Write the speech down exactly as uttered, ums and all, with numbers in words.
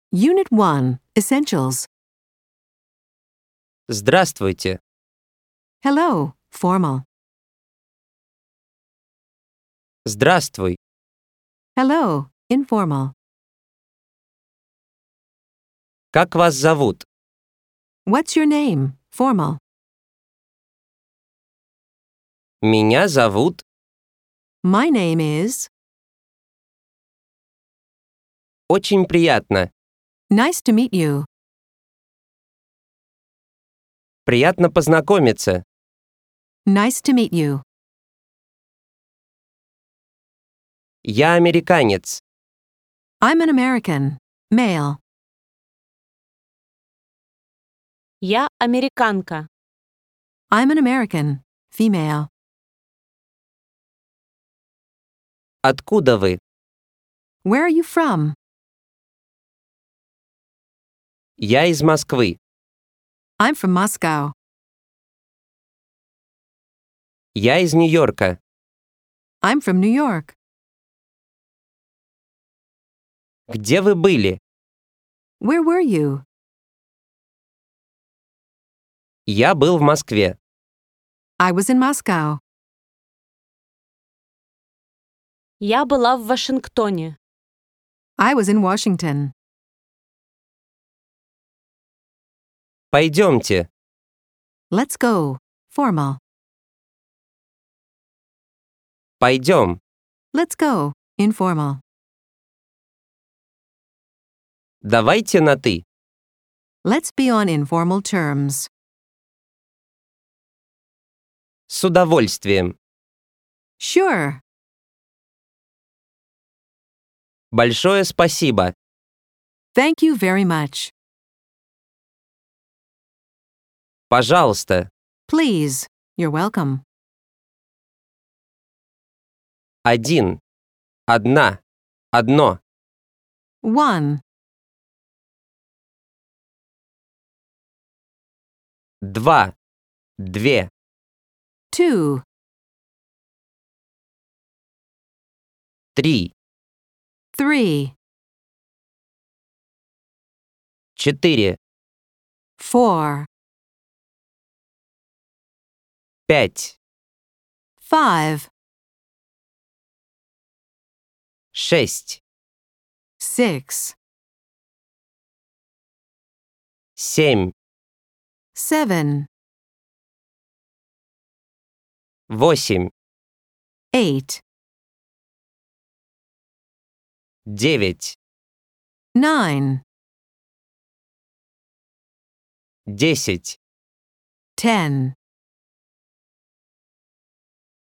Unit one, Essentials. Здравствуйте. Hello, formal. Здравствуй. Hello, informal. Как вас зовут? What's your name, formal. Меня зовут. My name is. Очень приятно. Nice to meet you. Приятно познакомиться. Nice to meet you. Я американец. I'm an American, male. Я американка. I'm an American, female. Откуда вы? Where are you from? Я из Москвы. I'm from Moscow. Я из Нью-Йорка. I'm from New York. Где вы были? Where were you? Я был в Москве. I was in Moscow. Я была в Вашингтоне. I was in Washington. Пойдемте. Let's go, formal. Пойдем. Let's go, informal. Давайте на «ты». Let's be on informal terms. С удовольствием. Sure. Большое спасибо. Thank you very much. Пожалуйста. Please. You're welcome. Один. Одна. Одно. One. Два. Две. Two. Три. Three. Четыре. Four. Пять. Five. Шесть. Six. Семь. Seven. Восемь. Eight. Девять. Nine. Десять. Ten.